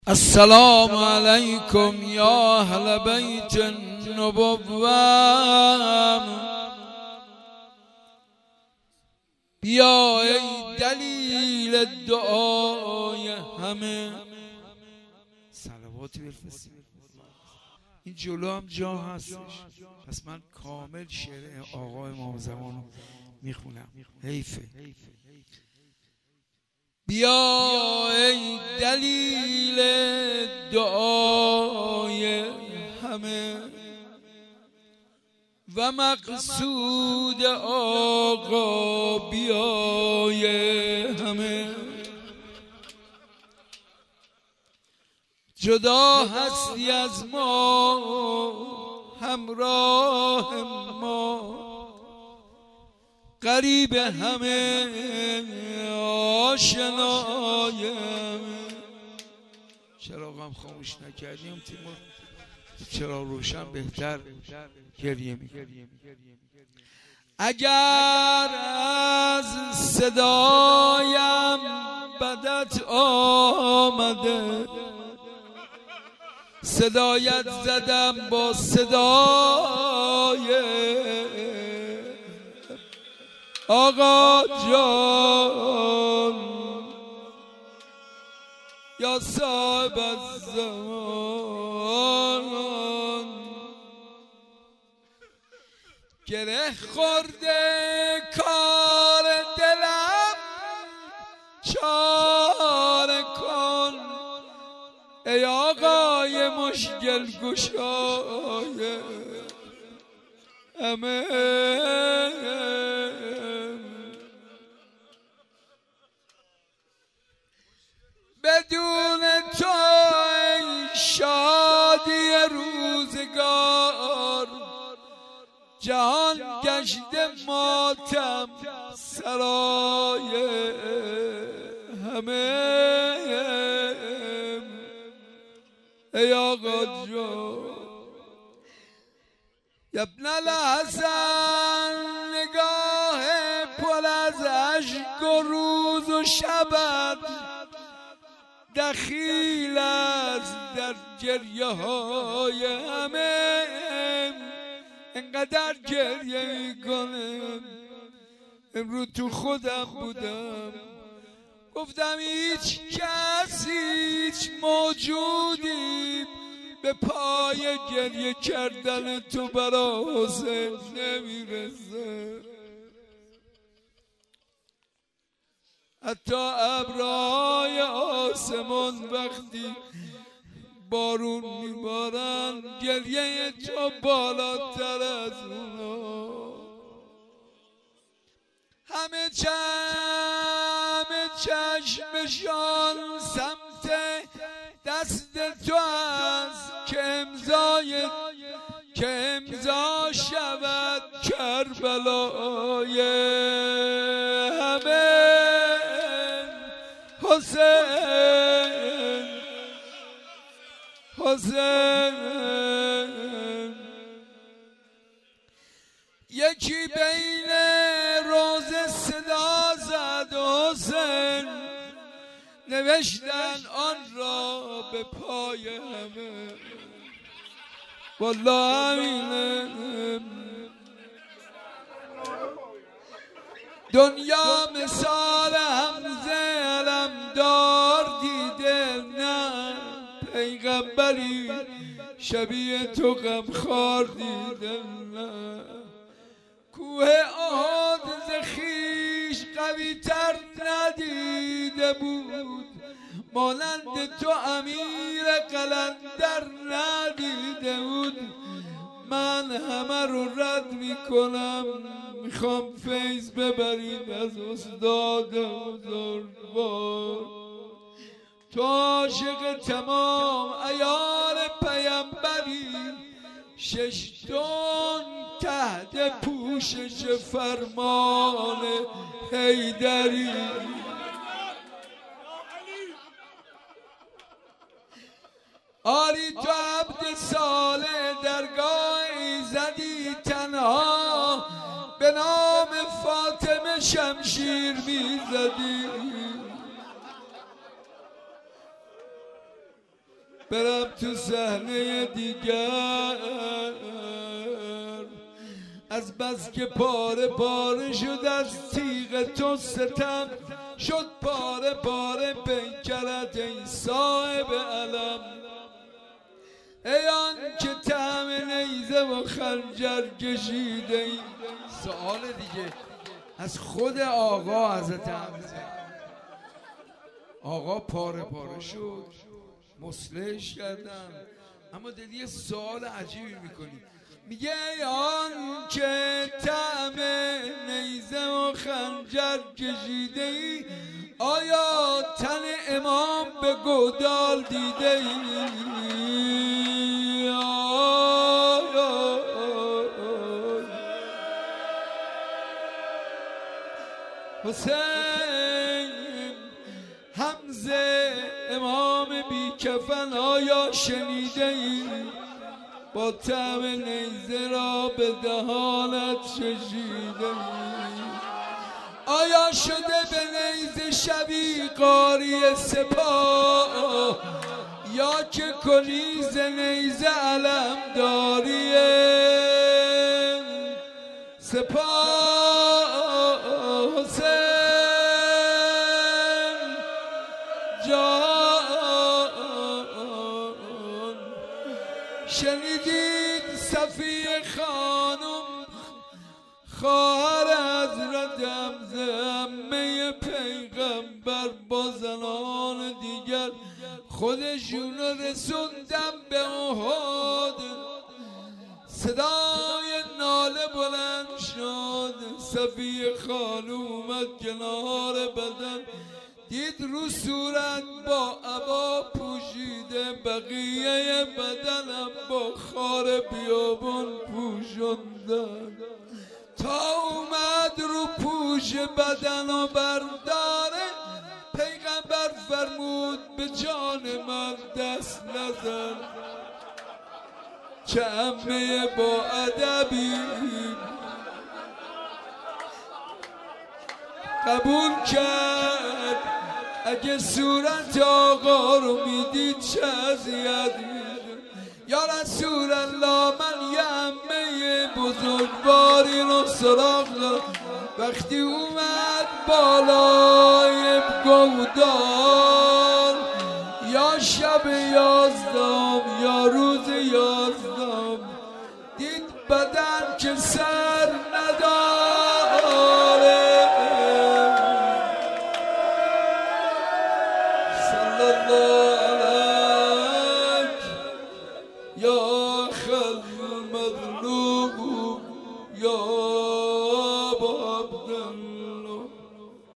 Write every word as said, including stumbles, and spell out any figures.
السلام علیکم یا اهل بیت النبوة، بیا ای دلیل دعای همه. صلواتی بفرستید. این جلو هم جا هستش، پس من کامل شعر آقا امام زمان رو میخونم. حیفه. بیا ای دلیل دعای همه و مقصود آقا بیای همه. جدا هستی از ما، همراه ما، قریب همه، آشنای همه. چراغم خاموش نکردیم تیمور، چرا روشن بهتر گریه میکنیم. اگر از صدایم بدت آمده، صدایت زدم با صدای آقا جان یا صاحب الزمان. گره خورده کار دلم، چاره کن ای آقای مشکل گشای همه. بدون تو ای شادی روزگار، جهان گشته ماتم سرای همه. ای آقا جان ابن الحسن، نگاه پر از اشک و روز و شبت دخیل است در گریه های همه. انقدر گریه میکنم، امروز تو خودم بودم، گفتم هیچ کسی، هیچ موجودی به پای گریه کردن تو برا حسین نمیرسه. حتی ابرهای آسمان وقتی بارون میبارن، گریه تو بالاتر از اونا. همه همه چشمشان سمت دست تو است که امضای که امضا شود کربلای همه. حسین حسین یکی بین روزه صدا زد، حسین نوشتن آن را به پای همه. والله همینه دنیا، مثال حمزه علمدار دیده نه، پیغمبری شبیه تو غمخوار دیده نه. کوه احد ز خویش قوی تر ندیده بود، مانند تو امیر قلندر ندیده بود. من همه رو رد میکنم، میخوام فیض ببرید از استاد بزرگوار. تو عاشق تمام عیار پیمبری، ششتون تحت پوشش فرمان حیدری. آری تو عبد صالح درگاه ایزدی، تنها به نام فاطمه شمشیر میزدی. برم تو صحنه دیگر، از بس که پاره پاره شد از تیغ تو ستم، شد پاره پاره پیکرت ای صاحب علم. ای آن که طعم نیزه و خنجر کشیده ای. سوال دیگه از خود آقا حضرت حمزه. آقا پاره پاره شد، مصلحش کردم، اما دیدی یه سوال عجیبی میکنی، میگه ای آن که طعم نیزه و خنجر کشیده ای، آیا تن امام به گودال دیده ای؟ حسین حمزه امام بی کفن، آیا شنیده ای با طعم نیزه را به دهانت چشیده ای؟ آیا شده به نیزه شبی قاری سپاه، یا که کنی ز نیزه علم داری سپاه؟ حسین جان شنیدید صفیه خانم خواهر حضرت حمزه عمه پیغمبر با زنان دیگر خودشون رسوندن به احد، صدای ناله بلند شد، صفیه خانم اومد کنار بدن، دید رو صورت با عبا پوشیده، بقیه بدنم با خار بیابان پوشندن، تا اومد رو پوش بدن و برداره، پیغمبر فرمود به جان من دست نزن، چه عمه با ادبی قبول کرد، اگه صورت آقا رو میدید چه اذیت میشد. یا رسول الله من یه عمه بزرگواری رو سراغ دارم، وقتی اومد بالای گودال، یا شب یازدم یا روز یازدم، دید بدن که سر نداره، صلی الله علیک یا خل مظلوم.